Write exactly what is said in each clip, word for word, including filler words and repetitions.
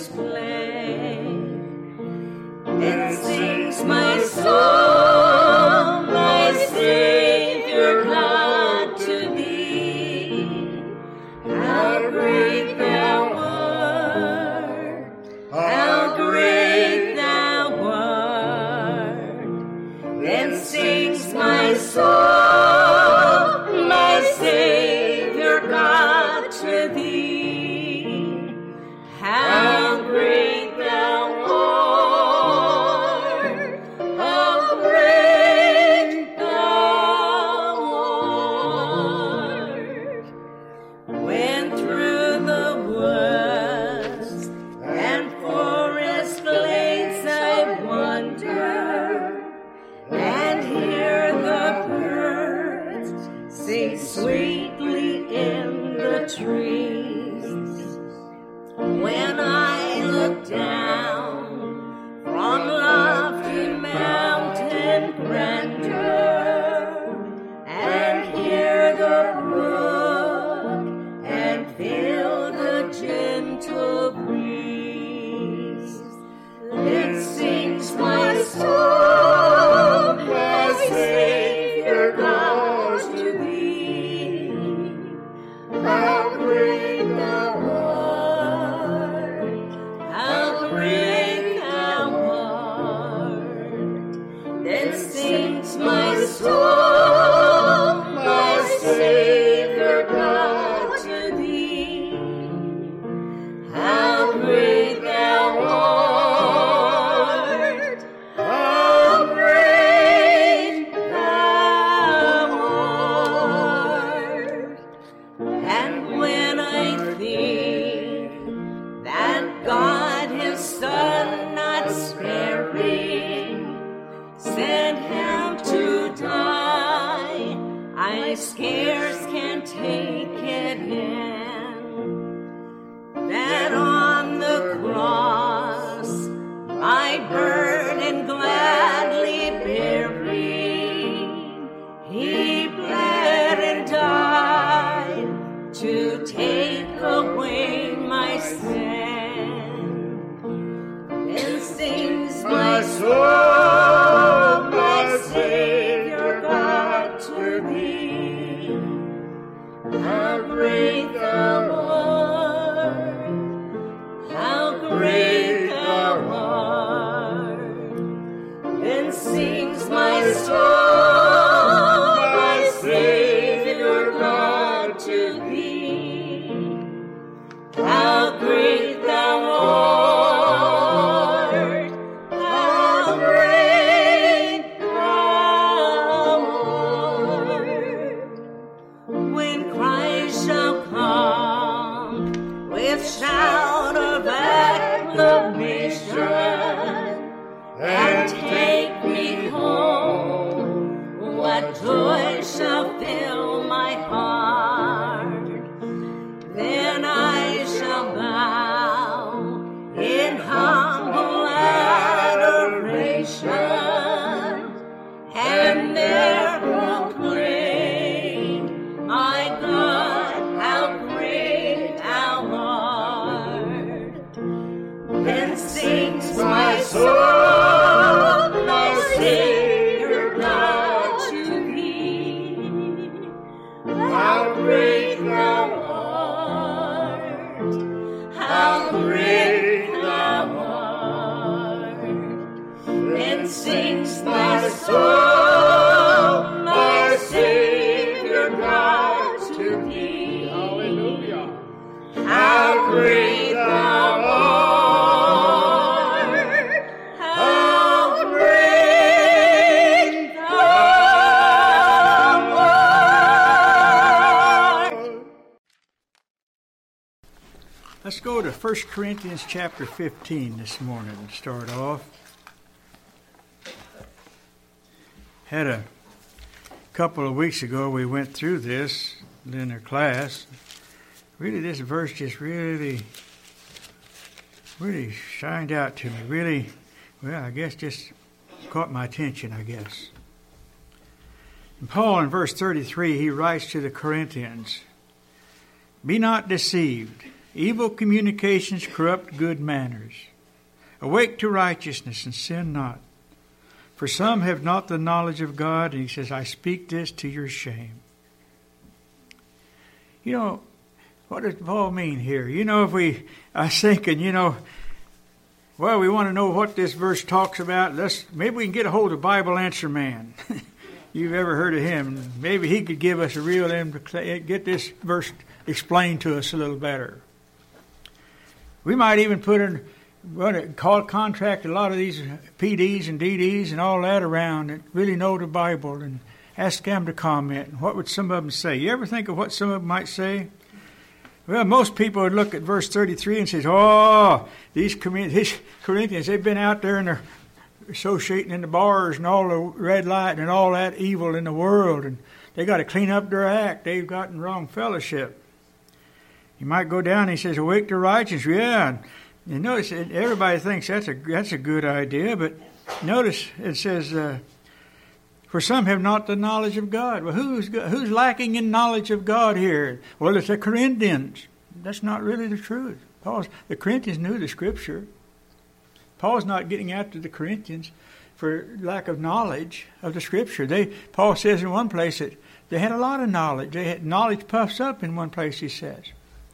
display. Then sings my soul, my Savior God, to thee. How great thou art, how great thou art. Then sings my soul, my Savior God, to thee. How great thou art, how great thou art. When through the woods and forest glades I wander and hear the birds sing sweetly in the trees, when I look down from lofty mountain grandeur and hear the brook and feel the gentle breeze, then sings my soul, my Savior God, to thee. How great thou art, how great thou art. Then sings my soul, my Savior God, to thee. How great thou art, how great thou art. And when I think that God his Son not sparing sent him to die, I scarce can take it in, that on the cross my burden gladly bearing, he bled and died to take away my sin. Then sings my soul, my Savior God, to thee. How great thou art, how great thou art. Then sings my soul, my Savior God, to thee. How great thou art, how great thou art. When Christ shall come with shout of acclamation and take me home, what joy shall fill my heart. Then I shall bow in humble adoration and there proclaim, my God, how great thou art. Then sings my soul, my Savior God, to thee. How great thou art, how great thou art. Then sings my soul, my Savior God, to thee. Hallelujah. How great thou art, how great thou art. Let's go to First Corinthians chapter fifteen this morning to start off. Had a couple of weeks ago we went through this in our class. Really, this verse just really, really shined out to me. Really, well, I guess just caught my attention, I guess. And Paul in verse thirty-three, he writes to the Corinthians, "Be not deceived. Evil communications corrupt good manners. Awake to righteousness and sin not. For some have not the knowledge of God, and he says, I speak this to your shame. You know, what does Paul mean here? You know, if we, I was thinking, you know, well, we want to know what this verse talks about. Let's, maybe we can get a hold of Bible Answer Man. You've ever heard of him? Maybe he could give us a real, get this verse explained to us a little better. We might even put in, call contract a lot of these P Ds and D Ds and all that around that really know the Bible and ask them to comment. And what would some of them say? You ever think of what some of them might say? Well, most people would look at verse thirty-three and say, oh, these Corinthians, they've been out there and they're associating in the bars and all the red light and all that evil in the world, and they got to clean up their act. They've gotten wrong fellowship. You might go down and he says, awake to righteousness. Yeah, you notice everybody thinks that's a that's a good idea, but notice it says, uh, for some have not the knowledge of God. Well, who's who's lacking in knowledge of God here? Well, it's the Corinthians. That's not really the truth. Paul's, the Corinthians knew the Scripture. Paul's not getting after the Corinthians for lack of knowledge of the Scripture. They Paul says in one place that they had a lot of knowledge. They had knowledge puffs up in one place, he says.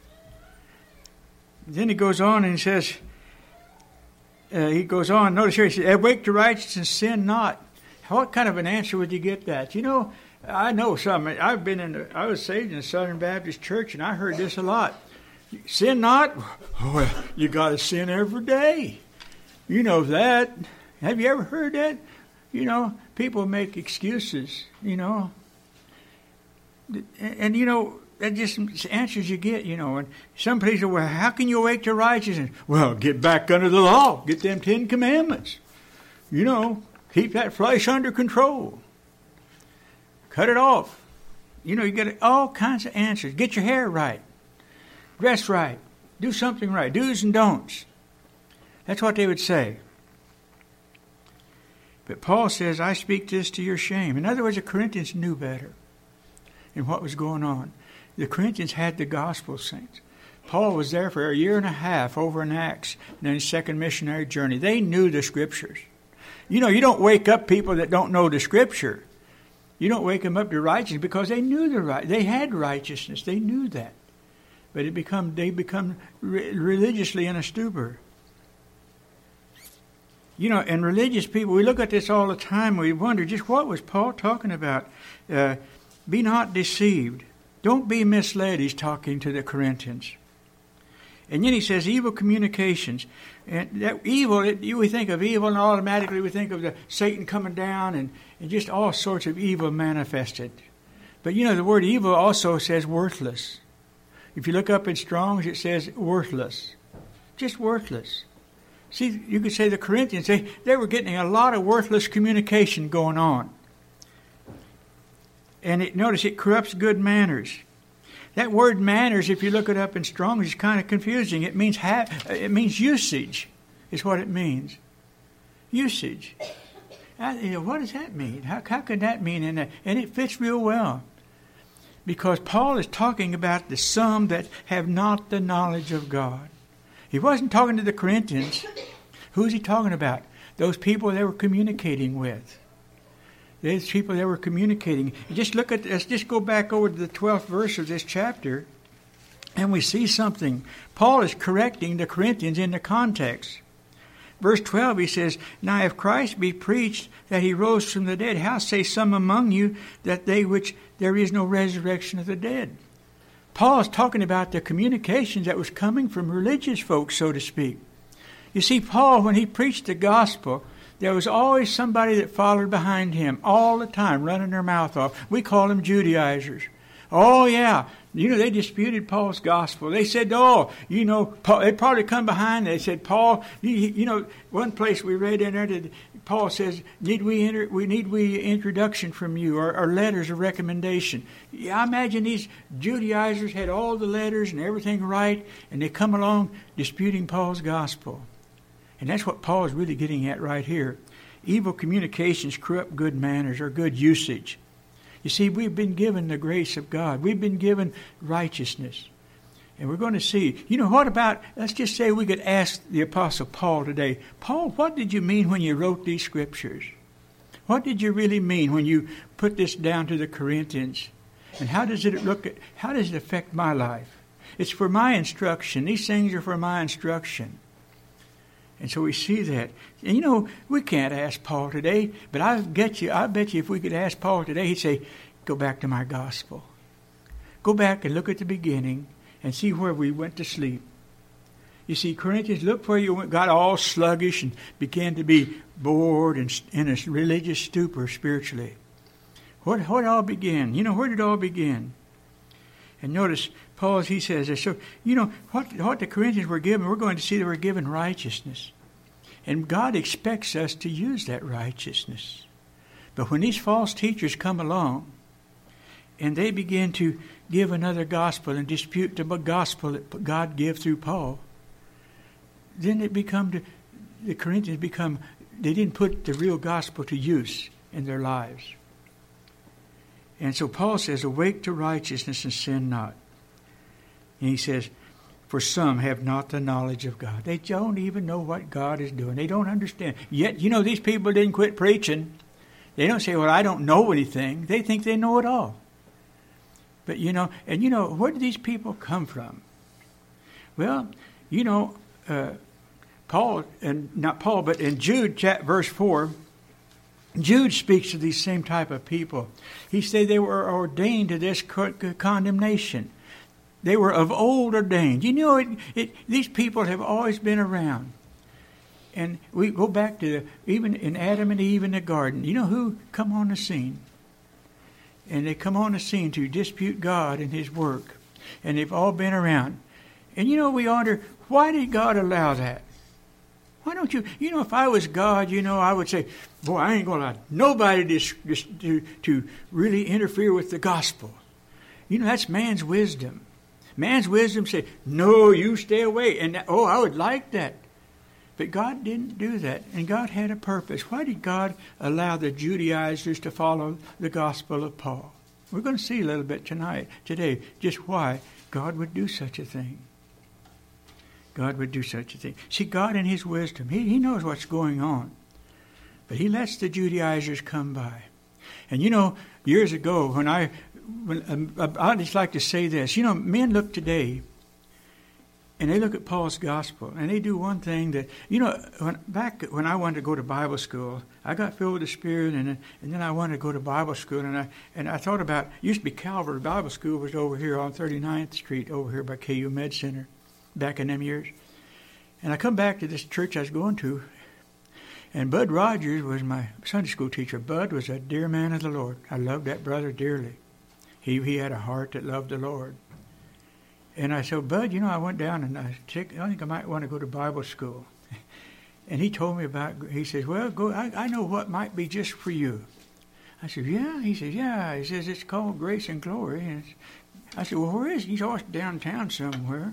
Then he goes on and he says, uh, he goes on, notice here, he says, awake to righteousness, sin not. What kind of an answer would you get that? You know, I know some. I've been in, the, I was saved in a Southern Baptist church, and I heard this a lot. Sin not? Well, you got to sin every day. You know that. Have you ever heard that? You know, people make excuses, you know. And, and you know, that just answers you get, you know. And some people say, well, how can you awake to righteousness? Well, get back under the law. Get them Ten Commandments. You know, keep that flesh under control. Cut it off. You know, you get all kinds of answers. Get your hair right. Dress right. Do something right. Do's and don'ts. That's what they would say. But Paul says, I speak this to your shame. In other words, the Corinthians knew better in what was going on. The Corinthians had the gospel, saints. Paul was there for a year and a half over in Acts in his second missionary journey. They knew the Scriptures. You know, you don't wake up people that don't know the Scripture. You don't wake them up to righteousness because they knew the right. They had righteousness. They knew that. But it become they become re- religiously in a stupor. You know, and religious people, we look at this all the time. We wonder just what was Paul talking about? Uh, be not deceived. Don't be misled, he's talking to the Corinthians. And then he says evil communications. And that evil, it, we think of evil and automatically we think of the Satan coming down and, and just all sorts of evil manifested. But you know, the word evil also says worthless. If you look up in Strong's, it says worthless. Just worthless. See, you could say the Corinthians, they, they were getting a lot of worthless communication going on. And it, notice it corrupts good manners. That word manners, if you look it up in Strong's, is kind of confusing. It means ha- it means usage, is what it means. Usage. I, you know, what does that mean? How, how could that mean in that? And it fits real well. Because Paul is talking about the some that have not the knowledge of God. He wasn't talking to the Corinthians. Who's he talking about? Those people they were communicating with. Those people they were communicating. Just look at, let's just go back over to the twelfth verse of this chapter, and we see something. Paul is correcting the Corinthians in the context. Verse twelve, he says, now if Christ be preached that he rose from the dead, how say some among you that they which there is no resurrection of the dead? Paul is talking about the communications that was coming from religious folks, so to speak. You see, Paul, when he preached the gospel, there was always somebody that followed behind him all the time, running their mouth off. We call them Judaizers. Oh, yeah. You know, they disputed Paul's gospel. They said, oh, you know, Paul, they probably come behind. They said, Paul, you, you know, one place we read in there that Paul says, need we enter, we need we introduction from you or, or letters of recommendation. Yeah, I imagine these Judaizers had all the letters and everything right, and they come along disputing Paul's gospel. And that's what Paul is really getting at right here. Evil communications corrupt good manners or good usage. You see, we've been given the grace of God. We've been given righteousness. And we're going to see, you know, what about, let's just say we could ask the Apostle Paul today, Paul, what did you mean when you wrote these scriptures? What did you really mean when you put this down to the Corinthians? And how does it look at, how does it affect my life? It's for my instruction. These things are for my instruction. And so we see that. And you know, we can't ask Paul today, but I get you, I bet you if we could ask Paul today, he'd say, go back to my gospel. Go back and look at the beginning and see where we went to sleep. You see, Corinthians, look where you went, got all sluggish and began to be bored and in a religious stupor spiritually. What, what all began? You know, where did it all begin? And notice, Paul, he says, so, you know, what, what the Corinthians were given, we're going to see they were given righteousness. And God expects us to use that righteousness. But when these false teachers come along, and they begin to give another gospel and dispute the gospel that God gave through Paul, then it become to, the Corinthians become, they didn't put the real gospel to use in their lives. And so Paul says, awake to righteousness and sin not. And he says, for some have not the knowledge of God. They don't even know what God is doing. They don't understand. Yet, you know, these people didn't quit preaching. They don't say, well, I don't know anything. They think they know it all. But, you know, and, you know, where do these people come from? Well, you know, uh, Paul, and not Paul, but in Jude, chat, verse four, Jude speaks to these same type of people. He said they were ordained to this condemnation. They were of old ordained. You know, it, it, these people have always been around. And we go back to the, even in Adam and Eve in the garden. You know who come on the scene? And they come on the scene to dispute God and His work. And they've all been around. And you know, we wonder, why did God allow that? Why don't you, you know, if I was God, you know, I would say, boy, I ain't going to allow nobody to, to, to really interfere with the gospel. You know, that's man's wisdom. Man's wisdom say, no, you stay away. And, oh, I would like that. But God didn't do that, and God had a purpose. Why did God allow the Judaizers to follow the gospel of Paul? We're going to see a little bit tonight, today, just why God would do such a thing. God would do such a thing. See, God in His wisdom, He, he knows what's going on. But He lets the Judaizers come by. And you know, years ago, when I, when, um, I just like to say this. You know, men look today, and they look at Paul's gospel, and they do one thing that, you know, when, back when I wanted to go to Bible school, I got filled with the Spirit, and, and then I wanted to go to Bible school, and I and I thought about, used to be Calvary Bible School was over here on thirty-ninth Street, over here by K U Med Center, back in them years. And I come back to this church I was going to, and Bud Rogers was my Sunday school teacher. Bud was a dear man of the Lord. I loved that brother dearly. He he had a heart that loved the Lord. And I said, Bud, you know, I went down and I think I think I might want to go to Bible school. And he told me about, he says, well, go. I, I know what might be just for you. I said, yeah. He says, yeah. He says, it's called Grace and Glory. And I said, well, where is it? He's always downtown somewhere.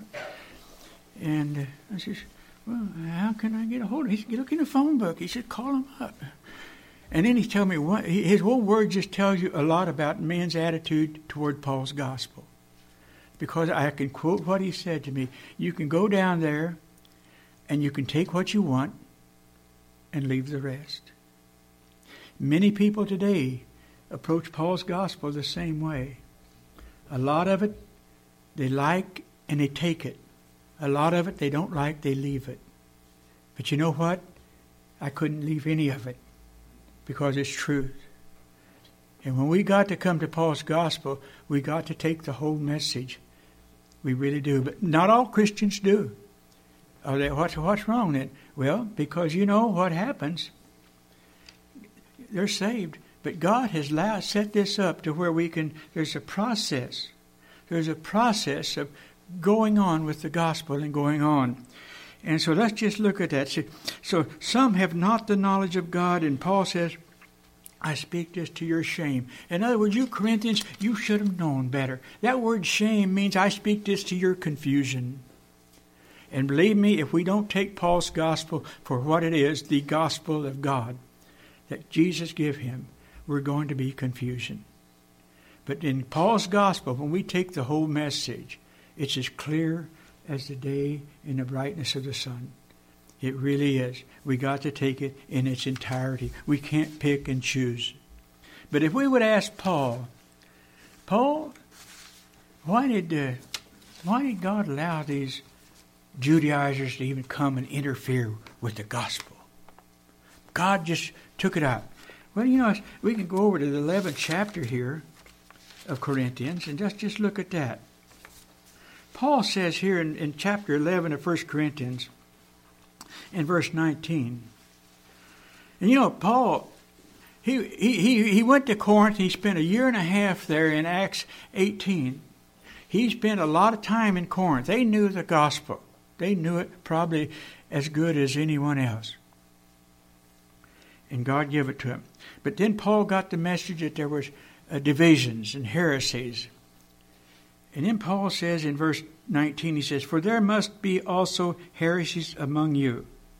And uh, I said, well, how can I get a hold of him? He said, look in the phone book. He said, call him up. And then he told me, what, his whole word just tells you a lot about men's attitude toward Paul's gospel. Because I can quote what he said to me. You can go down there and you can take what you want and leave the rest. Many people today approach Paul's gospel the same way. A lot of it they like and they take it. A lot of it they don't like, they leave it. But you know what? I couldn't leave any of it because it's truth. And when we got to come to Paul's gospel, we got to take the whole message. We really do. But not all Christians do. Are they, what's, what's wrong then? Well, because you know what happens. They're saved. But God has allowed, set this up to where we can, there's a process. There's a process of going on with the gospel and going on. And so let's just look at that. So, so some have not the knowledge of God, and Paul says, I speak this to your shame. In other words, you Corinthians, you should have known better. That word shame means I speak this to your confusion. And believe me, if we don't take Paul's gospel for what it is, the gospel of God, that Jesus gave him, we're going to be confusion. But in Paul's gospel, when we take the whole message, It's as clear as the day in the brightness of the sun. It really is. We got to take it in its entirety. We can't pick and choose. But if we would ask Paul, Paul, why did uh, why did God allow these Judaizers to even come and interfere with the gospel? God just took it out. Well, you know, we can go over to the eleventh chapter here of Corinthians and just, just look at that. Paul says here in, in chapter eleven of First Corinthians, in verse nineteen, and you know, Paul, he, he, he, he went to Corinth. He spent a year and a half there in Acts eighteen. He spent a lot of time in Corinth. They knew the gospel. They knew it probably as good as anyone else. And God gave it to him. But then Paul got the message that there was uh, divisions and heresies. And then Paul says in verse nineteen, he says, "For there must be also heresies among you."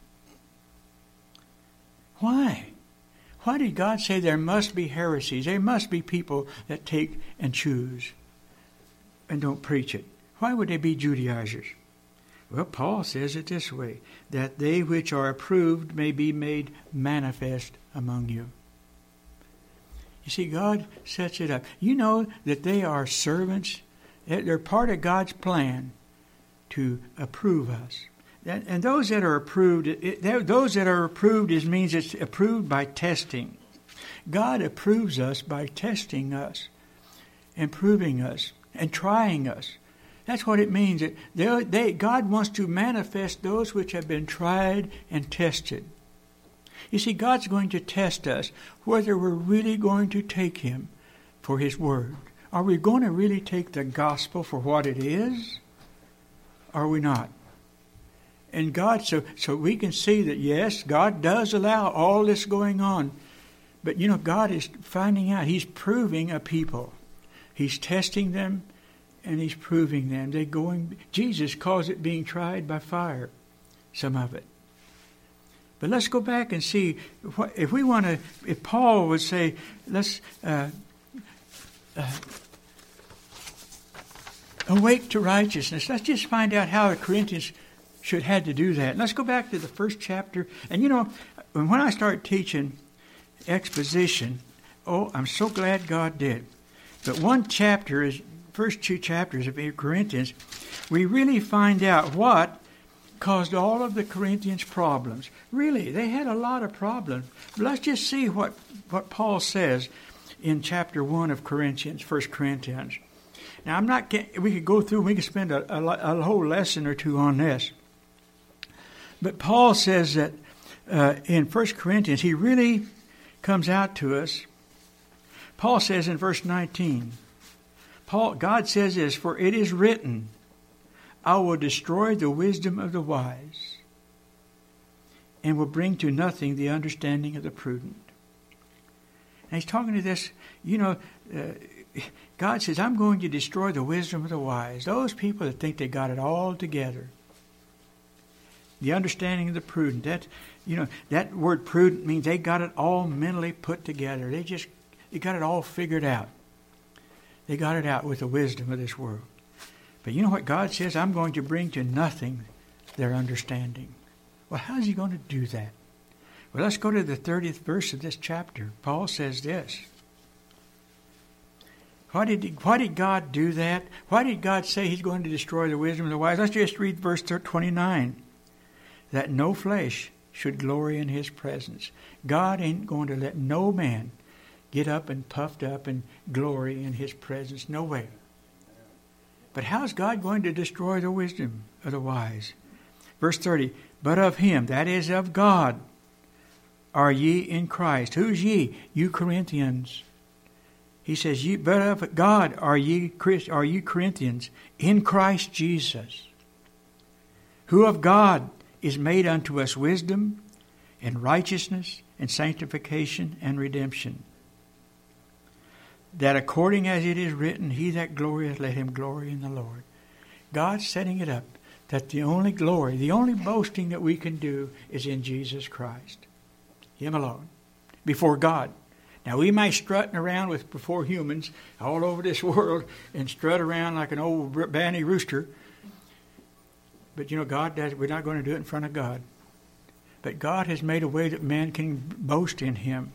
Why? Why did God say there must be heresies? There must be people that take and choose and don't preach it. Why would they be Judaizers? Well, Paul says it this way, that they which are approved may be made manifest among you. You see, God sets it up. You know that they are servants. They're part of God's plan to approve us. And those that are approved, it, those that are approved is means it's approved by testing. God approves us by testing us, and proving us, and trying us. That's what it means. They, they, God wants to manifest those which have been tried and tested. You see, God's going to test us whether we're really going to take Him for His Word. Are we going to really take the gospel for what it is? Or are we not? And God, so, so we can see that, yes, God does allow all this going on. But, you know, God is finding out. He's proving a people. He's testing them, and He's proving them. They're going. Jesus calls it being tried by fire, some of it. But let's go back and see what, if we want to. If Paul would say, "Let's uh, uh, awake to righteousness," let's just find out how the Corinthians should had to do that. Let's go back to the first chapter. And you know, when I started teaching exposition, oh, I'm so glad God did. But one chapter is. First two chapters of Corinthians, we really find out what caused all of the Corinthians' problems. Really, they had a lot of problems. But let's just see what, what Paul says in chapter one of Corinthians, First Corinthians. Now, I'm not. We could go through. We could spend a, a, a whole lesson or two on this. But Paul says that uh, in First Corinthians, he really comes out to us. Paul says in verse nineteen. Paul, God says this, "For it is written, I will destroy the wisdom of the wise, and will bring to nothing the understanding of the prudent." And he's talking to this, you know, uh, God says, I'm going to destroy the wisdom of the wise. Those people that think they got it all together. The understanding of the prudent. That, you know, that word prudent means they got it all mentally put together. They just, they got it all figured out. They got it out with the wisdom of this world. But you know what God says? I'm going to bring to nothing their understanding. Well, how's He going to do that? Well, let's go to the thirtieth verse of this chapter. Paul says this. Why did, he, why did God do that? Why did God say He's going to destroy the wisdom of the wise? Let's just read verse twenty-nine. That no flesh should glory in His presence. God ain't going to let no man get up and puffed up and glory in His presence. No way. But how's God going to destroy the wisdom of the wise? Verse thirty, "But of Him," that is of God, "are ye in Christ." Who's ye? You Corinthians. He says, "Ye, but of God are ye, are you Corinthians, in Christ Jesus, who of God is made unto us wisdom and righteousness and sanctification and redemption. That according as it is written, he that glorieth, let him glory in the Lord." God's setting it up that the only glory, the only boasting that we can do is in Jesus Christ. Him alone. Before God. Now, we might strutting around with before humans all over this world and strut around like an old banny rooster. But, you know, God does. We're not going to do it in front of God. But God has made a way that man can boast in Him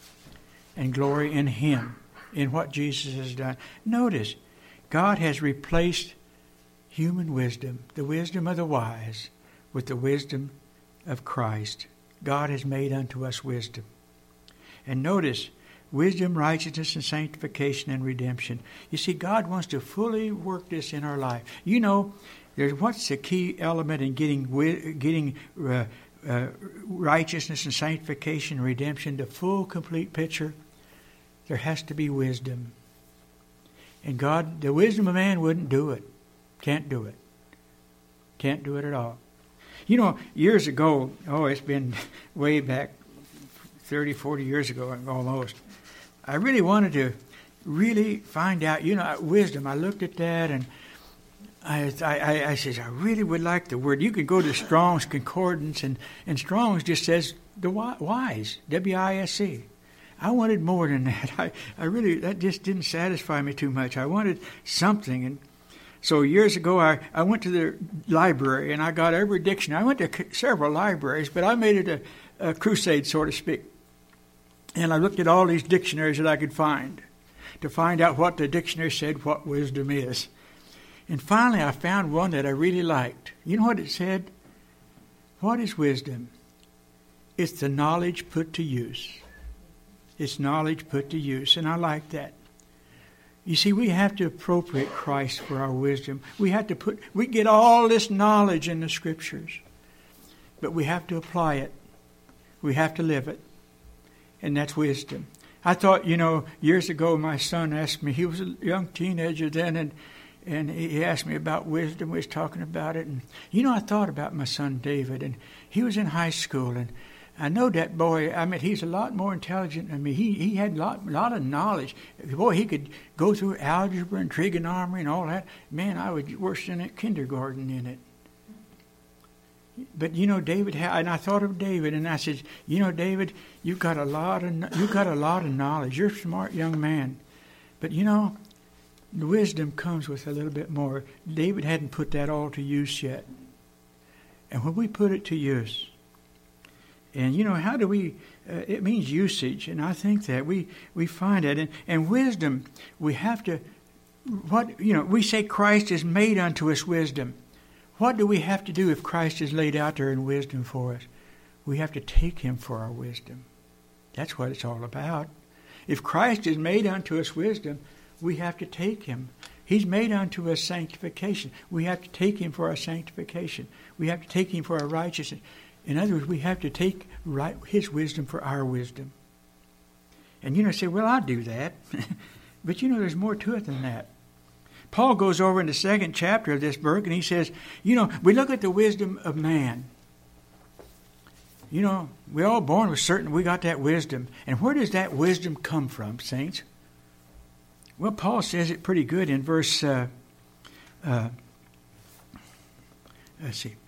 and glory in Him, in what Jesus has done. Notice, God has replaced human wisdom, the wisdom of the wise, with the wisdom of Christ. God has made unto us wisdom. And notice, wisdom, righteousness, and sanctification and redemption. You see, God wants to fully work this in our life. You know, there's what's the key element in getting getting uh, uh, righteousness and sanctification and redemption, the full, complete picture? There has to be wisdom. And God, the wisdom of man wouldn't do it. Can't do it. Can't do it at all. You know, years ago, oh, it's been way back, thirty, forty years ago almost, I really wanted to really find out, you know, wisdom. I looked at that and I I, I said, I really would like the word. You could go to Strong's Concordance, and, and Strong's just says the wise, W I S E. I wanted more than that. I, I really, that just didn't satisfy me too much. I wanted something. And so years ago, I, I went to the library and I got every dictionary. I went to several libraries, but I made it a, a crusade, so to speak. And I looked at all these dictionaries that I could find to find out what the dictionary said what wisdom is. And finally, I found one that I really liked. You know what it said? What is wisdom? It's the knowledge put to use. It's knowledge put to use, and I like that. You see, we have to appropriate Christ for our wisdom. We have to put, we get all this knowledge in the Scriptures, but we have to apply it. We have to live it, and that's wisdom. I thought, you know, years ago, my son asked me, he was a young teenager then, and and he asked me about wisdom. We was talking about it, and you know, I thought about my son David, and he was in high school, and I know that boy, I mean, he's a lot more intelligent than me. He he had a lot, lot of knowledge. Boy, he could go through algebra and trigonometry and all that. Man, I was worse than at kindergarten in it. But, you know, David, and I thought of David, and I said, you know, David, you've got a lot of, you've got a lot of knowledge. You're a smart young man. But, you know, the wisdom comes with a little bit more. David hadn't put that all to use yet. And when we put it to use, and, you know, how do we, uh, it means usage, and I think that we, we find that. And, and wisdom, we have to, what, you know, we say Christ is made unto us wisdom. What do we have to do if Christ is laid out there in wisdom for us? We have to take Him for our wisdom. That's what it's all about. If Christ is made unto us wisdom, we have to take Him. He's made unto us sanctification. We have to take Him for our sanctification. We have to take Him for our righteousness. In other words, we have to take right, His wisdom for our wisdom. And you know, say, well, I'll do that. But you know, there's more to it than that. Paul goes over in the second chapter of this book, and he says, you know, we look at the wisdom of man. You know, we're all born with certain, we got that wisdom. And where does that wisdom come from, saints? Well, Paul says it pretty good in verse, uh, uh, let's see.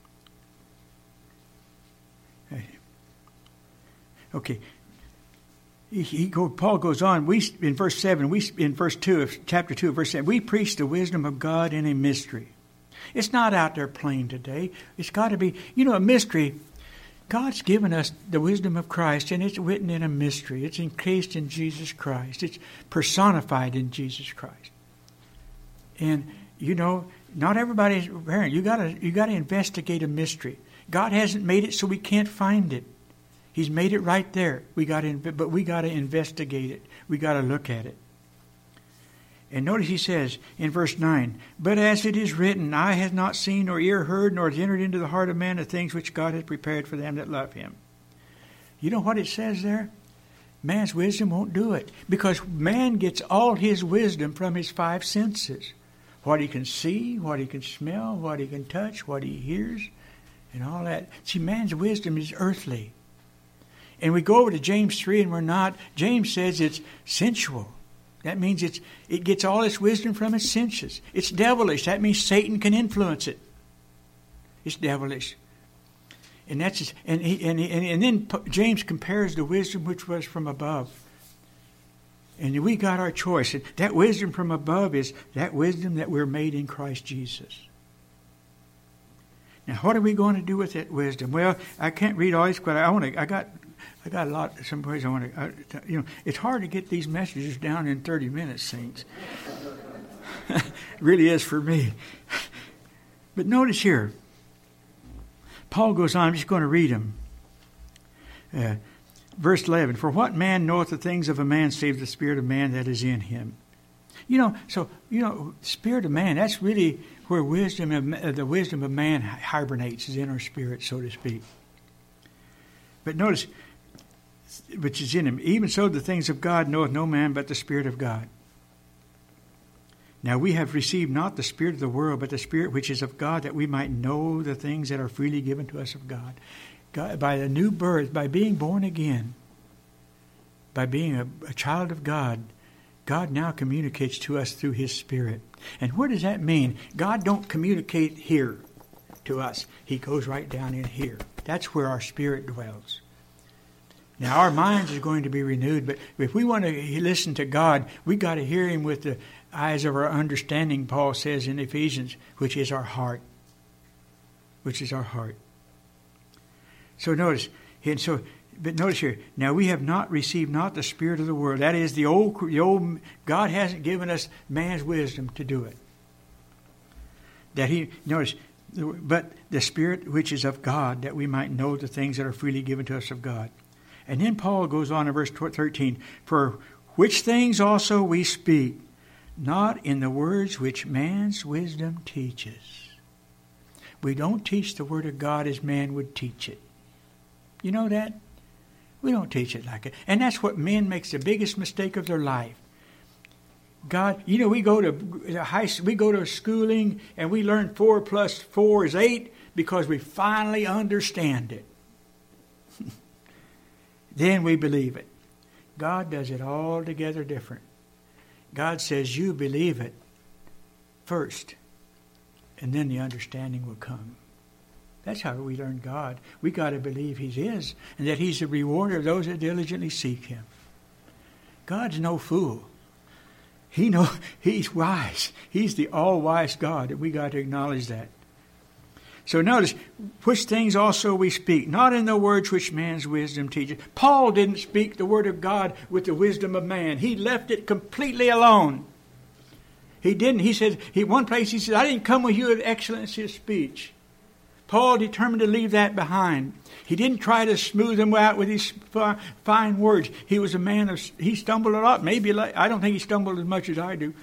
Okay. He, he go, Paul goes on. We in verse seven. We in verse two of chapter two of verse seven. We preach the wisdom of God in a mystery. It's not out there plain today. It's got to be. You know, a mystery. God's given us the wisdom of Christ, and it's written in a mystery. It's encased in Jesus Christ. It's personified in Jesus Christ. And you know, not everybody's parent. You gotta you gotta investigate a mystery. God hasn't made it so we can't find it. He's made it right there. We got to, but we got to investigate it. We got to look at it. And notice he says in verse nine, but as it is written, eye has not seen nor ear heard nor has entered into the heart of man the things which God has prepared for them that love Him. You know what it says there? Man's wisdom won't do it, because man gets all his wisdom from his five senses. What he can see, what he can smell, what he can touch, what he hears, and all that. See, man's wisdom is earthly. And we go over to James three, and we're not. James says it's sensual. That means it's it gets all its wisdom from its senses. It's devilish. That means Satan can influence it. It's devilish. And that's just, and he, and, he, and and then James compares the wisdom which was from above And we got our choice. And that wisdom from above is that wisdom that we're made in Christ Jesus. Now, what are we going to do with that wisdom? Well, I can't read all this, but I want to. I got, I got a lot. Some ways I want to. I, you know, it's hard to get these messages down in thirty minutes, saints. It really is for me. But notice here, Paul goes on. I'm just going to read them. Uh, verse eleven. For what man knoweth the things of a man, save the spirit of man that is in him? You know. So you know, spirit of man. That's really where wisdom of, the wisdom of man hibernates, is in our spirit, so to speak. But notice, which is in him. Even so, the things of God knoweth no man but the Spirit of God. Now we have received not the spirit of the world, but the Spirit which is of God, that we might know the things that are freely given to us of God. God, by the new birth, by being born again, by being a, a child of God, God now communicates to us through His Spirit. And what does that mean? God don't communicate here to us. He goes right down in here. That's where our spirit dwells. Now our minds are going to be renewed, but if we want to listen to God, we got to hear Him with the eyes of our understanding, Paul says in Ephesians, which is our heart. Which is our heart. So notice, and so But notice here, now we have not received not the spirit of the world. That is the old, the old, God hasn't given us man's wisdom to do it. That he, notice, but the Spirit which is of God, that we might know the things that are freely given to us of God. And then Paul goes on in verse thirteen, for which things also we speak, not in the words which man's wisdom teaches. We don't teach the Word of God as man would teach it. You know that? We don't teach it like it. And that's what men makes the biggest mistake of their life. God, you know, we go to high, we go to schooling and we learn four plus four is eight because we finally understand it. Then we believe it. God does it altogether different. God says you believe it first, and then the understanding will come. That's how we learn God. We got to believe He is, and that He's the rewarder of those that diligently seek Him. God's no fool. He know He's wise. He's the all-wise God, and we got to acknowledge that. So notice, which things also we speak, not in the words which man's wisdom teaches. Paul didn't speak the Word of God with the wisdom of man. He left it completely alone. He didn't. He said, he one place he said, I didn't come with you with excellency of speech. Paul determined to leave that behind. He didn't try to smooth him out with his fine words. He was a man of, he stumbled a lot. Maybe, like, I don't think he stumbled as much as I do.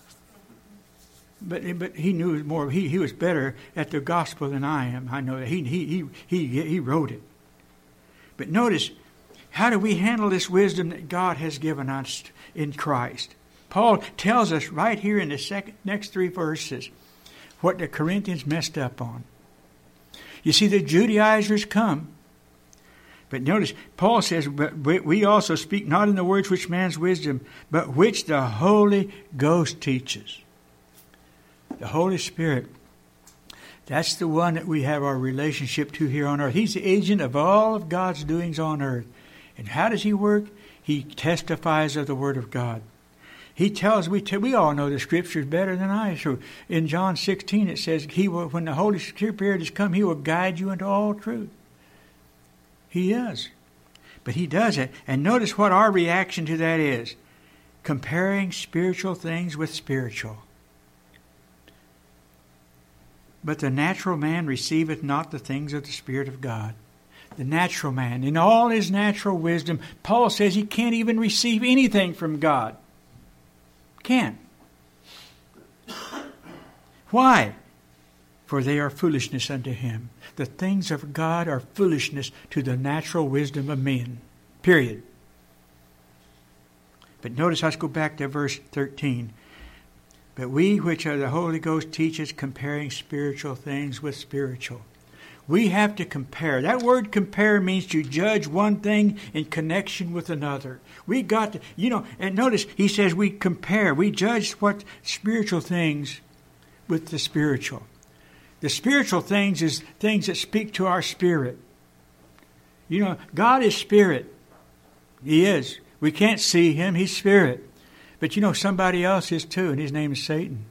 But but he knew more. He he was better at the gospel than I am. I know that. He he he he he wrote it. But notice, how do we handle this wisdom that God has given us in Christ? Paul tells us right here in the second next three verses what the Corinthians messed up on. You see, the Judaizers come. But notice, Paul says, but we also speak not in the words which man's wisdom, but which the Holy Ghost teaches. The Holy Spirit, that's the one that we have our relationship to here on earth. He's the agent of all of God's doings on earth. And how does He work? He testifies of the Word of God. He tells, we we all know the Scriptures better than I. So in John sixteen it says, He will, when the Holy Spirit has come, He will guide you into all truth. He is. But He does it. And notice what our reaction to that is. Comparing spiritual things with spiritual. But the natural man receiveth not the things of the Spirit of God. The natural man, in all his natural wisdom, Paul says he can't even receive anything from God. Can't. Why? For they are foolishness unto him. The things of God are foolishness to the natural wisdom of men. Period. But notice, let's go back to verse thirteen. But we which are the Holy Ghost teaches, comparing spiritual things with spiritual. We have to compare. That word compare means to judge one thing in connection with another. We got to, you know, and notice he says we compare. We judge what spiritual things with the spiritual. The spiritual things is things that speak to our spirit. You know, God is spirit. He is. We can't see Him. He's spirit. But you know, somebody else is too, and his name is Satan.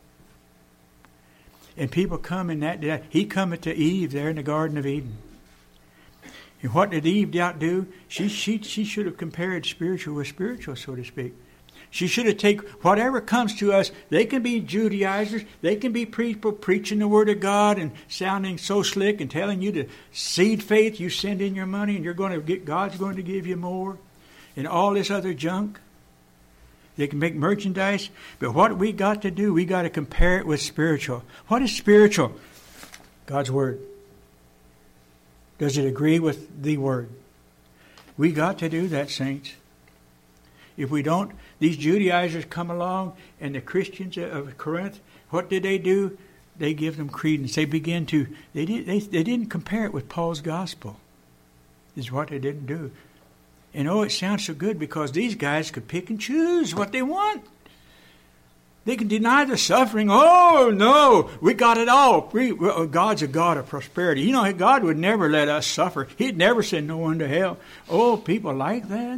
And people come in that day. He cometh to Eve there in the Garden of Eden. And what did Eve do? She, she, she should have compared spiritual with spiritual, so to speak. She should have taken whatever comes to us. They can be Judaizers. They can be people preaching the Word of God and sounding so slick and telling you to seed faith. You send in your money and you're going to get, God's going to give you more. And all this other junk. They can make merchandise. But what we got to do, we got to compare it with spiritual. What is spiritual? God's Word. Does it agree with the Word? We got to do that, saints. If we don't, these Judaizers come along, and the Christians of Corinth, what did they do? They give them credence. They begin to, they, did, they, they didn't compare it with Paul's gospel. This is what they didn't do. And oh, it sounds so good because these guys could pick and choose what they want. They can deny the suffering. Oh, no, we got it all. We, well, God's a God of prosperity. You know, God would never let us suffer. He'd never send no one to hell. Oh, people like that.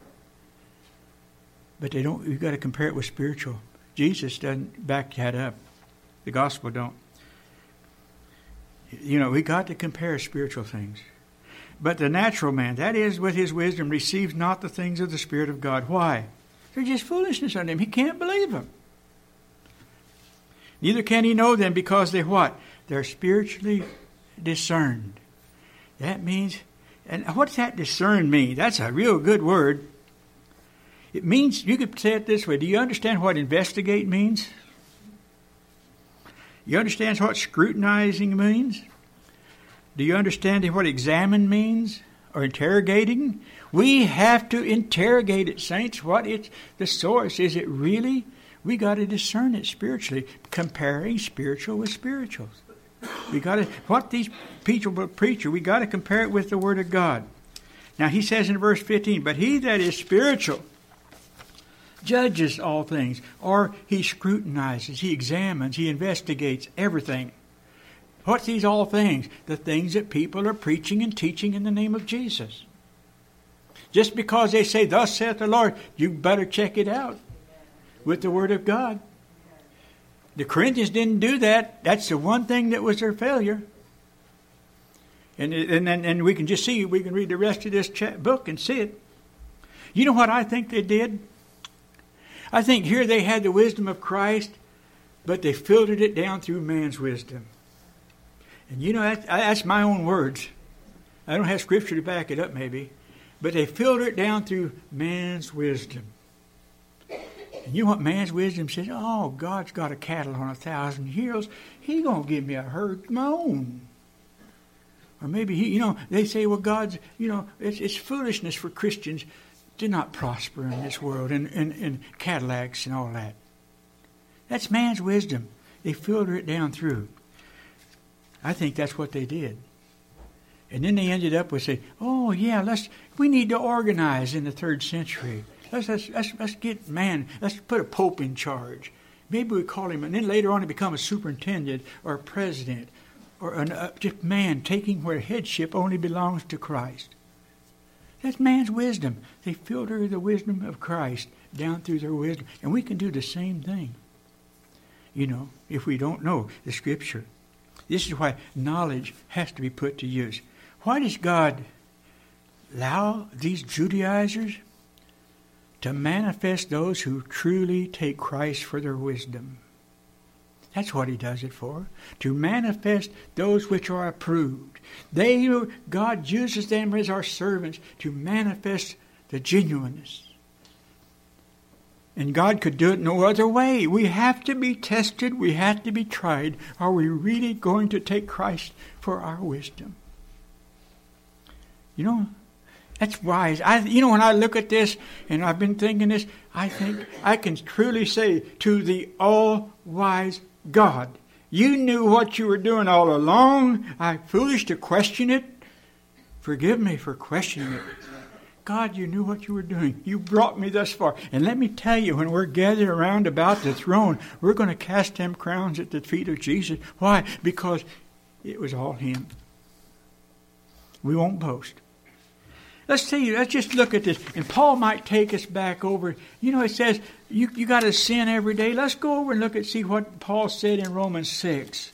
But they don't. You've got to compare it with spiritual. Jesus doesn't back that up. The gospel don't. You know, we got to compare spiritual things. But the natural man, that is, with his wisdom, receives not the things of the Spirit of God. Why? They're just foolishness unto him. He can't believe them. Neither can he know them because they what? They're spiritually discerned. That means, and what's that discern mean? That's a real good word. It means, you could say it this way. Do you understand what investigate means? You understand what scrutinizing means? Do you understand what examine means? Or interrogating? We have to interrogate it, saints. What it's the source. Is it really? We got to discern it spiritually, comparing spiritual with spirituals. We got to, what these people preach, we got to compare it with the Word of God. Now he says in verse fifteen, but he that is spiritual judges all things, or he scrutinizes, he examines, he investigates everything. What's these all things? The things that people are preaching and teaching in the name of Jesus. Just because they say, thus saith the Lord, you better check it out with the Word of God. The Corinthians didn't do that. That's the one thing that was their failure. And and and, and we can just see, we can read the rest of this book and see it. You know what I think they did? I think here they had the wisdom of Christ, but they filtered it down through man's wisdom. And you know, that, that's my own words. I don't have scripture to back it up maybe. But they filter it down through man's wisdom. And you know what man's wisdom says? Oh, God's got a cattle on a thousand hills. He's going to give me a herd of my own. Or maybe, he, you know, they say, well, God's, you know, it's, it's foolishness for Christians to not prosper in this world and, and, and Cadillacs and all that. That's man's wisdom. They filter it down through. I think that's what they did. And then they ended up with saying, oh, yeah, let's we need to organize in the third century. Let's, let's, let's, let's get man, let's put a pope in charge. Maybe we call him, and then later on to become a superintendent or a president or an, uh, just man taking where headship only belongs to Christ. That's man's wisdom. They filter the wisdom of Christ down through their wisdom. And we can do the same thing, you know, if we don't know the Scripture. This is why knowledge has to be put to use. Why does God allow these Judaizers to manifest those who truly take Christ for their wisdom? That's what he does it for. To manifest those which are approved. They, God uses them as our servants to manifest the genuineness. And God could do it no other way. We have to be tested. We have to be tried. Are we really going to take Christ for our wisdom? You know, that's wise. I, you know, when I look at this, and I've been thinking this, I think I can truly say to the all-wise God, you knew what you were doing all along. I'm foolish to question it. Forgive me for questioning it. God, you knew what you were doing. You brought me thus far. And let me tell you, when we're gathered around about the throne, we're going to cast them crowns at the feet of Jesus. Why? Because it was all him. We won't boast. Let's see, let's just look at this. And Paul might take us back over. You know, it says you, you got to sin every day. Let's go over and look at, see what Paul said in Romans six.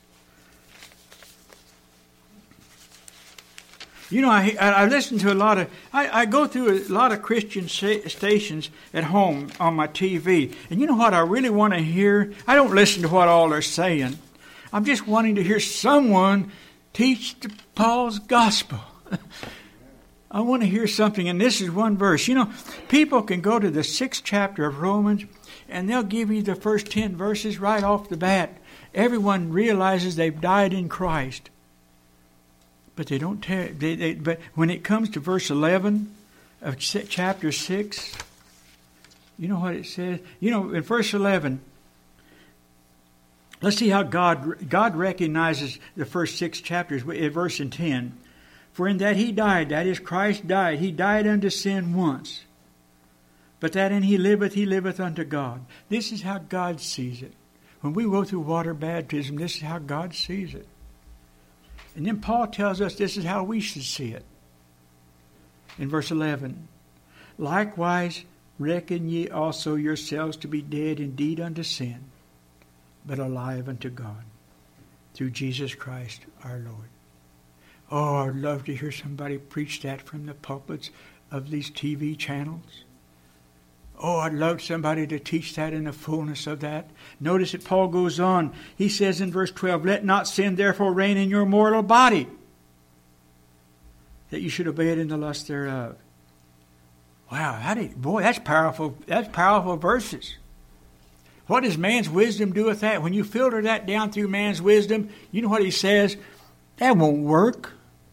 You know, I, I listen to a lot of, I, I go through a lot of Christian stations at home on my T V. And you know what I really want to hear? I don't listen to what all they're saying. I'm just wanting to hear someone teach the, Paul's gospel. I want to hear something, and this is one verse. You know, people can go to the sixth chapter of Romans, and they'll give you the first ten verses right off the bat. Everyone realizes they've died in Christ. But they don't tell. They, they, but when it comes to verse eleven of chapter six, you know what it says. You know, in verse eleven, let's see how God God recognizes the first six chapters. In verse in ten, for in that He died, that is, Christ died. He died unto sin once, but that in He liveth, He liveth unto God. This is how God sees it. When we go through water baptism, this is how God sees it. And then Paul tells us this is how we should see it. In verse eleven, likewise reckon ye also yourselves to be dead indeed unto sin, but alive unto God, through Jesus Christ our Lord. Oh, I'd love to hear somebody preach that from the pulpits of these T V channels. Oh, I'd love somebody to teach that in the fullness of that. Notice that Paul goes on. He says in verse twelve, let not sin therefore reign in your mortal body, that you should obey it in the lust thereof. Wow, how do you, boy, that's powerful. That's powerful verses. What does man's wisdom do with that? When you filter that down through man's wisdom, you know what he says? That won't work.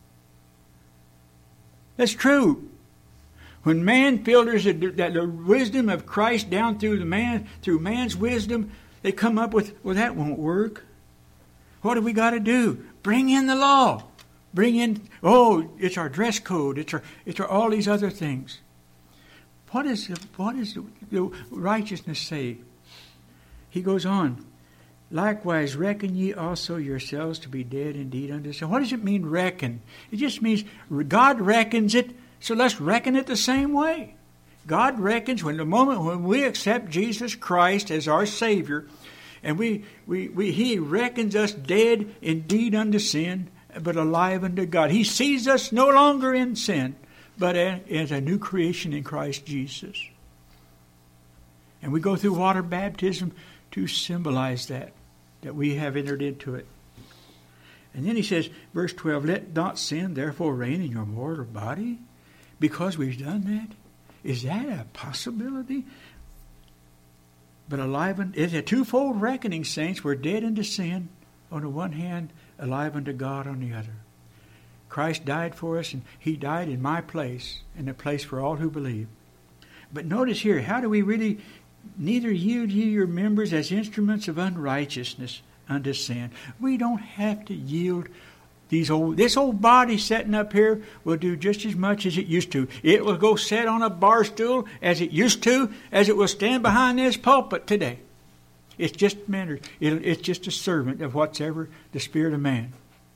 That's true. When man filters the, the, the wisdom of Christ down through the man, through man's wisdom, they come up with, well, that won't work. What do we got to do? Bring in the law. Bring in, oh, it's our dress code. It's our, it's our all these other things. What is the, what is the, the righteousness say? He goes on. Likewise, reckon ye also yourselves to be dead indeed unto sin. What does it mean, reckon? It just means God reckons it. So let's reckon it the same way. God reckons when the moment when we accept Jesus Christ as our Savior, and we, we, we He reckons us dead indeed unto sin, but alive unto God. He sees us no longer in sin, but as a new creation in Christ Jesus. And we go through water baptism to symbolize that, that we have entered into it. And then he says, verse twelve, let not sin therefore reign in your mortal body. Because we've done that? Is that a possibility? But alive, and it's a twofold reckoning, saints. We're dead unto sin on the one hand, alive unto God on the other. Christ died for us, and He died in my place, and a place for all who believe. But notice here, how do we really, neither yield ye your members as instruments of unrighteousness unto sin. We don't have to yield. These old, this old body sitting up here will do just as much as it used to. It will go sit on a bar stool as it used to, as it will stand behind this pulpit today. It's just manner. It, it's just a servant of whatsoever the spirit of man.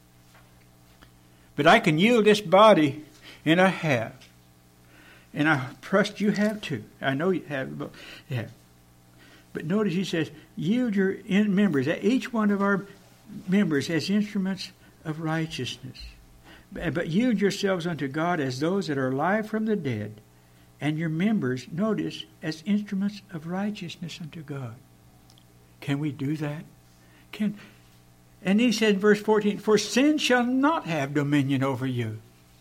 But I can yield this body, and I have. And I trust you have too. I know you have, but yeah. But notice he says, yield your members, each one of our members as instruments of righteousness. But yield yourselves unto God as those that are alive from the dead, and your members, notice, as instruments of righteousness unto God. Can we do that? Can And he said in verse fourteen, for sin shall not have dominion over you.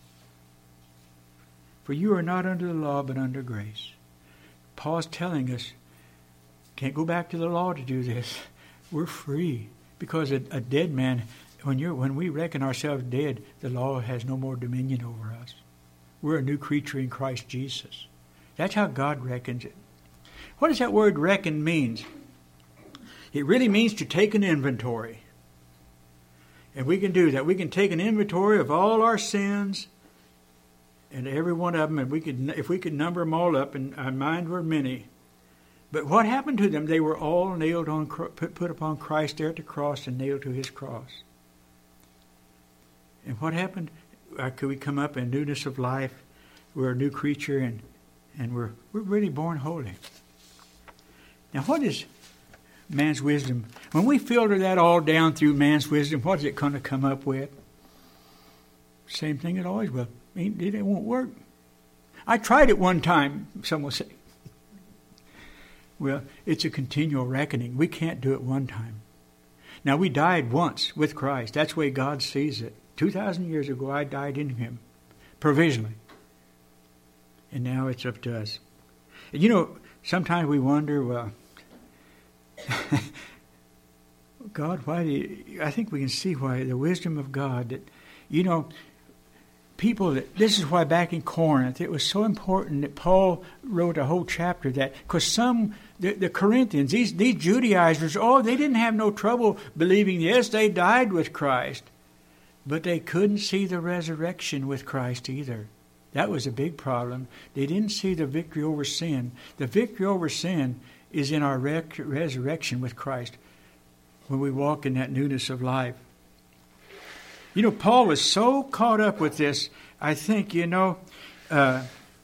For you are not under the law, but under grace. Paul's telling us, can't go back to the law to do this. We're free. Because a, a dead man, when you're when we reckon ourselves dead, the law has no more dominion over us. We're a new creature in Christ Jesus. That's how God reckons it. What does that word reckon mean? It really means to take an inventory. And we can do that. We can take an inventory of all our sins and every one of them, and we could, if we could number them all up, and our mind were many. But what happened to them? They were all nailed on, put, put upon Christ there at the cross and nailed to His cross. And what happened? Uh, could we come up in newness of life? we're a new creature, and, and we're, we're really born holy. Now, what is man's wisdom? When we filter that all down through man's wisdom, what is it going to come up with? Same thing it always will. It, it won't work. I tried it one time, some will say. Well, it's a continual reckoning. We can't do it one time. Now, we died once with Christ. That's the way God sees it. two thousand years ago, I died in Him, provisionally. And now it's up to us. And you know, sometimes we wonder, well, God, why do you... I think we can see why, the wisdom of God, that, you know, people that... This is why back in Corinth, it was so important that Paul wrote a whole chapter that... Because some... The, the Corinthians, these, these Judaizers, oh, they didn't have no trouble believing, yes, they died with Christ. But they couldn't see the resurrection with Christ either. That was a big problem. They didn't see the victory over sin. The victory over sin is in our rec- resurrection with Christ, when we walk in that newness of life. You know, Paul was so caught up with this, I think, you know... Uh,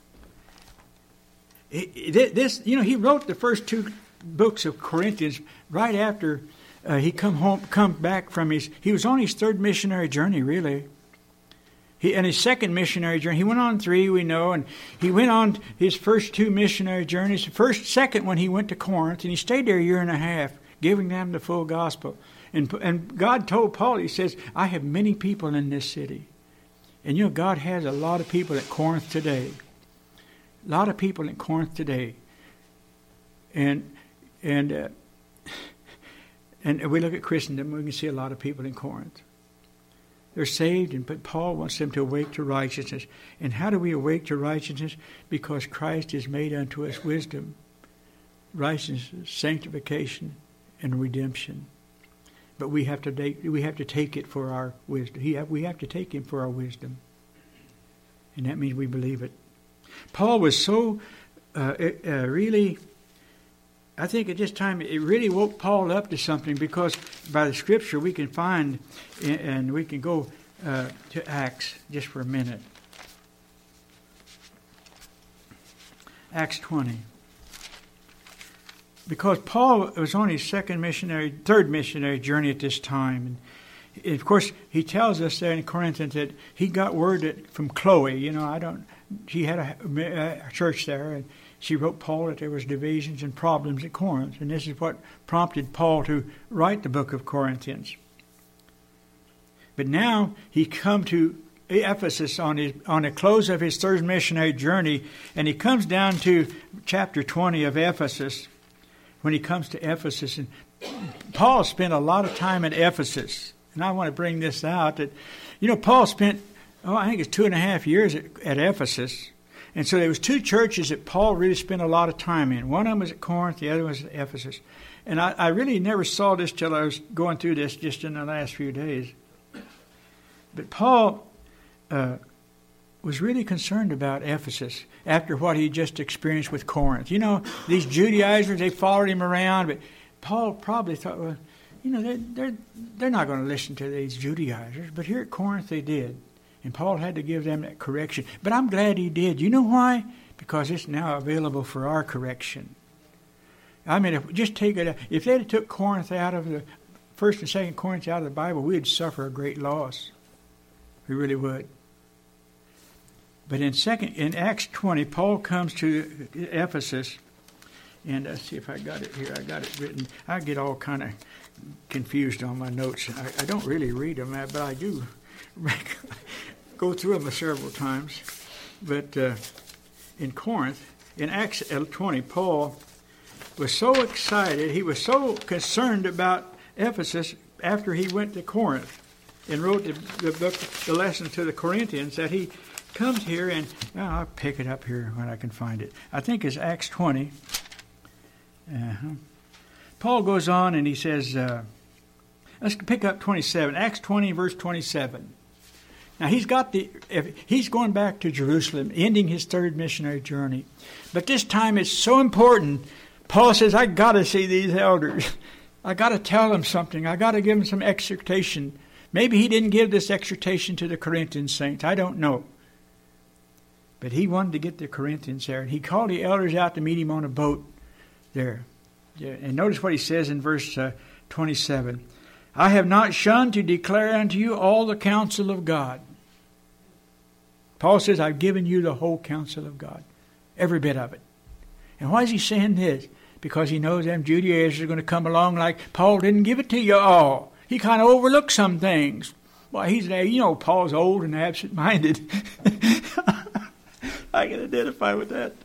This, you know, he wrote the first two books of Corinthians right after uh, he come home, come back from his. He was on his third missionary journey, really. He and his second missionary journey. He went on three, we know, and he went on his first two missionary journeys. The first, second one, he went to Corinth, and he stayed there a year and a half, giving them the full gospel. And and God told Paul, He says, "I have many people in this city," and you know, God has a lot of people at Corinth today. A lot of people in Corinth today, and and uh, and we look at Christendom, we can see a lot of people in Corinth. They're saved, and but Paul wants them to awake to righteousness. And how do we awake to righteousness? Because Christ has made unto us wisdom, righteousness, sanctification, and redemption. But we have to take we have to take it for our wisdom. He have, we have to take Him for our wisdom, and that means we believe it. Paul was so uh, uh, really, I think at this time it really woke Paul up to something, because by the Scripture we can find, and we can go uh, to Acts just for a minute. Acts twenty. Because Paul was on his second missionary, third missionary journey at this time. And of course, he tells us there in Corinthians that he got word that from Chloe, you know, I don't, she had a, a church there, and she wrote Paul that there was divisions and problems at Corinth. And this is what prompted Paul to write the book of Corinthians. But now he come to Ephesus on his on the close of his third missionary journey, and he comes down to chapter twenty of Ephesus. When he comes to Ephesus, and Paul spent a lot of time in Ephesus. And I want to bring this out that, you know, Paul spent, oh, I think it's two and a half years at, at Ephesus. And so there was two churches that Paul really spent a lot of time in. One of them was at Corinth, the other was at Ephesus. And I, I really never saw this till I was going through this just in the last few days. But Paul uh, was really concerned about Ephesus after what he just experienced with Corinth. You know, these Judaizers, they followed him around, but Paul probably thought, well, you know, they're, they're, they're not going to listen to these Judaizers. But here at Corinth they did. And Paul had to give them that correction. But I'm glad he did. You know why? Because it's now available for our correction. I mean, if just take it, if they'd have took Corinth out of the, First and Second Corinth out of the Bible, we'd suffer a great loss. We really would. But in second, in Acts twenty, Paul comes to Ephesus. And let's see if I got it here. I got it written. I get all kind of confused on my notes. I, I don't really read them, but I do go through them several times. But uh, in Corinth, in Acts twenty, Paul was so excited. He was so concerned about Ephesus after he went to Corinth and wrote the, the book, the lesson to the Corinthians, that he comes here and, well, I'll pick it up here when I can find it. I think it's Acts twenty. Uh-huh. Paul goes on and he says, uh, let's pick up twenty-seven. Acts twenty, verse twenty-seven. Now he's got the, he's going back to Jerusalem, ending his third missionary journey. But this time it's so important. Paul says, I got to see these elders. I got to tell them something. I got to give them some exhortation. Maybe he didn't give this exhortation to the Corinthian saints. I don't know. But he wanted to get the Corinthians there. And he called the elders out to meet him on a boat there. And notice what he says in verse uh, twenty-seven. I have not shunned to declare unto you all the counsel of God. Paul says, I've given you the whole counsel of God. Every bit of it. And why is he saying this? Because he knows them Judaizers are going to come along like, Paul didn't give it to you all. He kind of overlooked some things. Well, he's, you know, Paul's old and absent-minded. I can identify with that.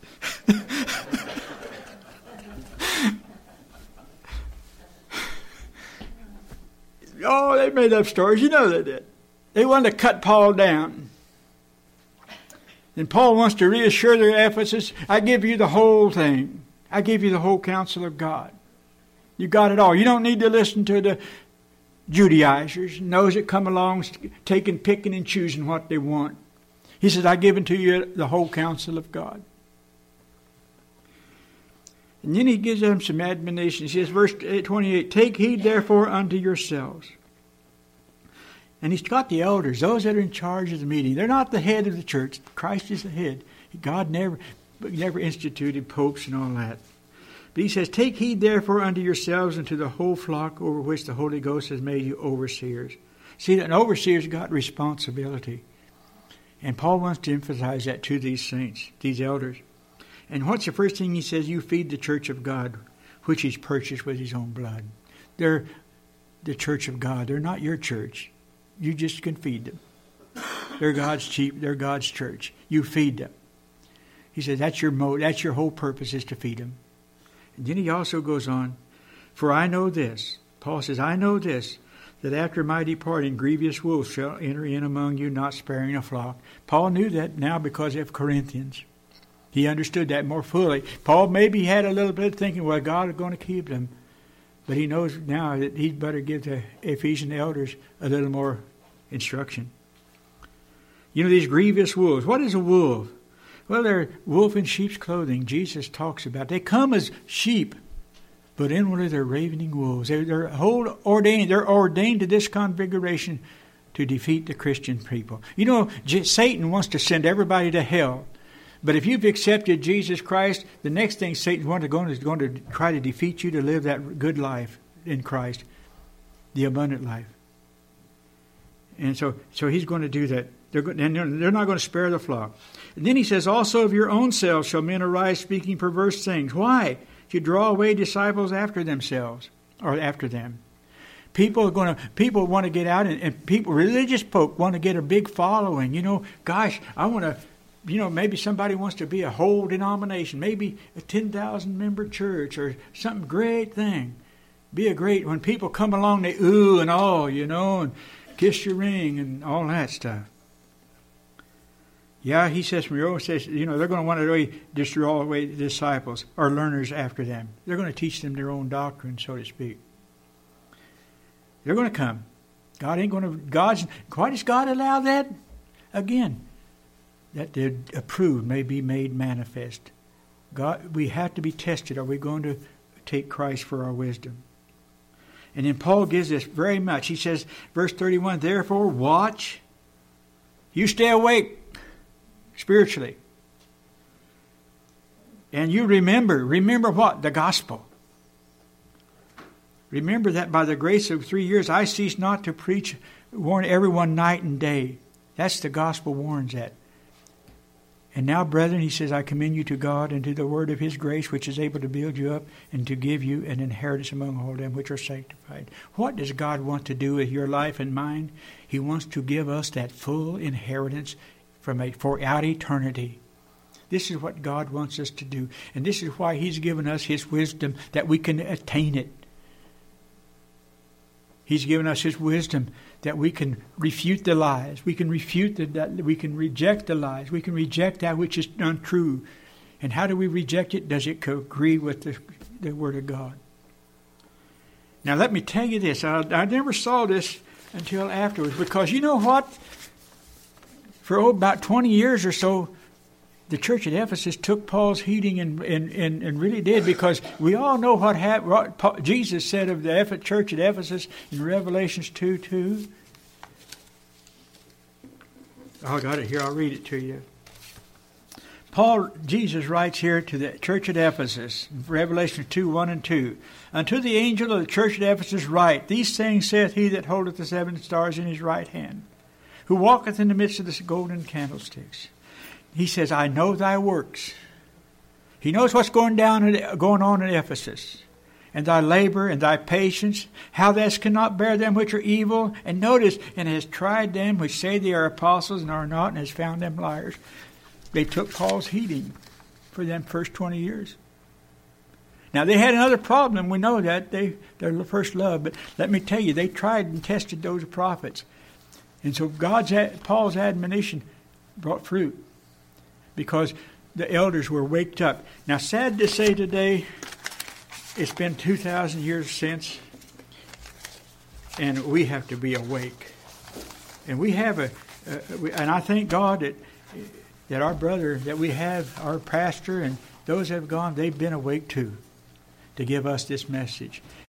Oh, they made up stories. You know they did. They wanted to cut Paul down. And Paul wants to reassure their Ephesus, I give you the whole thing. I give you the whole counsel of God. You got it all. You don't need to listen to the Judaizers, those that come along taking, picking and choosing what they want. He says, I give unto you the whole counsel of God. And then he gives them some admonition. He says, verse twenty-eight, take heed therefore unto yourselves. And he's got the elders, those that are in charge of the meeting. They're not the head of the church. Christ is the head. God never, never instituted popes and all that. But he says, take heed therefore unto yourselves and to the whole flock over which the Holy Ghost has made you overseers. See, an overseer's got responsibility. And Paul wants to emphasize that to these saints, these elders. And what's the first thing he says? You feed the church of God, which he's purchased with his own blood. They're the church of God. They're not your church. You just can feed them. They're God's sheep. They're God's church. You feed them. He says that's your mode. That's your whole purpose, is to feed them. And then he also goes on, for I know this. Paul says, I know this, that after my departing, grievous wolves shall enter in among you, not sparing a flock. Paul knew that now because of Corinthians. He understood that more fully. Paul maybe had a little bit of thinking, well, God is going to keep them. But he knows now that he'd better give the Ephesian elders a little more instruction. You know, these grievous wolves. What is a wolf? Well, they're wolf in sheep's clothing. Jesus talks about. They come as sheep, but inwardly they're ravening wolves. They're, they're whole ordained. They're ordained to this configuration to defeat the Christian people. You know, Satan wants to send everybody to hell. But if you've accepted Jesus Christ, the next thing Satan's going to go is going to try to defeat you to live that good life in Christ, the abundant life. And so, so he's going to do that. They're, go- and they're not going to spare the flock. And then he says, also of your own selves shall men arise speaking perverse things. Why? To draw away disciples after themselves, or after them. People are going to. People want to get out, and, and people, religious folk, want to get a big following. You know, gosh, I want to. You know, maybe somebody wants to be a whole denomination, maybe a ten thousand member church or some great thing. Be a great, when people come along, they ooh and oh, you know, and kiss your ring and all that stuff. Yeah, he says, from your own says, you know, they're going to want to destroy away disciples or learners after them. They're going to teach them their own doctrine, so to speak. They're going to come. God ain't going to, God's, why does God allow that? Again, that the approved may be made manifest. God, we have to be tested. Are we going to take Christ for our wisdom? And then Paul gives this very much. He says, verse thirty-one, therefore watch. You stay awake spiritually. And you remember, remember what? The gospel. Remember that by the grace of three years I cease not to preach, warn everyone night and day. That's the gospel warns that. And now, brethren, he says, I commend you to God and to the word of his grace, which is able to build you up and to give you an inheritance among all them which are sanctified. What does God want to do with your life and mine? He wants to give us that full inheritance from a, for out eternity. This is what God wants us to do. And this is why he's given us his wisdom, that we can attain it. He's given us his wisdom that we can refute the lies. We can refute the, that we can reject the lies. We can reject that which is untrue. And how do we reject it? Does it agree with the, the Word of God? Now let me tell you this. I, I never saw this until afterwards. Because you know what? For oh, about twenty years or so, the church at Ephesus took Paul's heeding and, and, and, and really did, because we all know what, hap- what Jesus said of the church at Ephesus in Revelations two two. Oh, I got it here. I'll read it to you. Paul, Jesus writes here to the church at Ephesus, Revelation two, one and two. Unto the angel of the church at Ephesus write, These things saith he that holdeth the seven stars in his right hand, who walketh in the midst of the golden candlesticks. He says, I know thy works. He knows what's going down, going on in Ephesus, and thy labor and thy patience, how thou cannot bear them which are evil. And notice, and has tried them which say they are apostles and are not, and has found them liars. They took Paul's heeding for them first twenty years. Now, they had another problem. We know that. They, their first love. But let me tell you, they tried and tested those prophets. And so God's Paul's admonition brought fruit because the elders were waked up. Now, sad to say today, it's been two thousand years since, and we have to be awake. And we have a, uh, we, and I thank God that that our brother, that we have, our pastor, and those that have gone, they've been awake too, to give us this message.